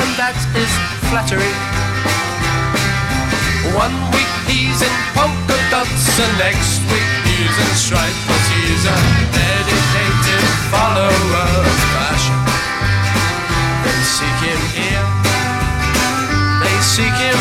that is flattery. One week he's in polka dots, and next week he's in stripes. But he's a dedicated follower of fashion. They seek him here, they seek him